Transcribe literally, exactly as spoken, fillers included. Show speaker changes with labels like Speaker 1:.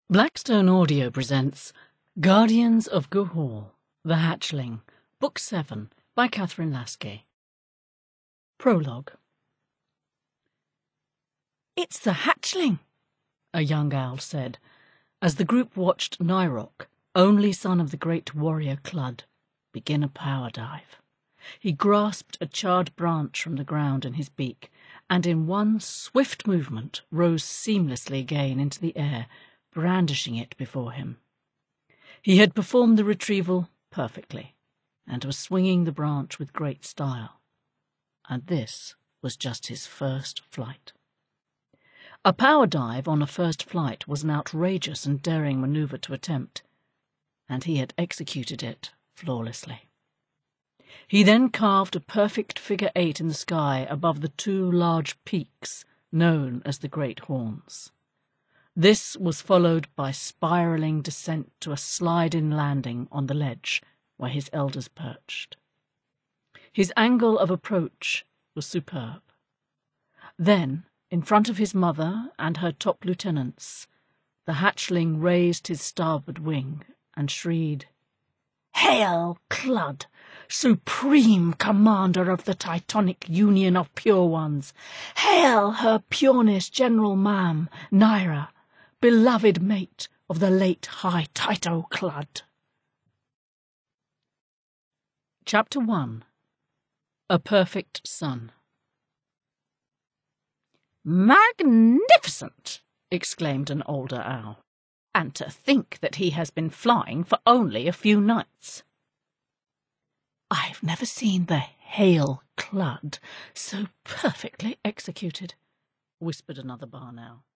Speaker 1: Blackstone Audio presents Guardians of Guhall, The Hatchling, Book seven, by Catherine Lasky. Prologue. "It's the hatchling," a young owl said, as the group watched Nyrok, only son of the great warrior Clud, begin a power dive. He grasped a charred branch from the ground in his beak, and in one swift movement rose seamlessly again into the air, brandishing it before him. He had performed the retrieval perfectly, and was swinging the branch with great style. And this was just his first flight. A power dive on a first flight was an outrageous and daring maneuver to attempt, and he had executed it flawlessly. He then carved a perfect figure eight in the sky above the two large peaks known as the Great Horns. This was followed by spiralling descent to a slide-in landing on the ledge where his elders perched. His angle of approach was superb. Then, in front of his mother and her top lieutenants, the hatchling raised his starboard wing and shrieked, "Hail, Clud, supreme commander of the Titanic Union of Pure Ones! Hail her pureness General Mam, Nyra, beloved mate of the late High Tyto Clud!" Chapter one. A Perfect Son. "Magnificent!" exclaimed an older owl. "And to think that he has been flying for only a few nights." "I've never seen the Hail Clud so perfectly executed," whispered another barn owl.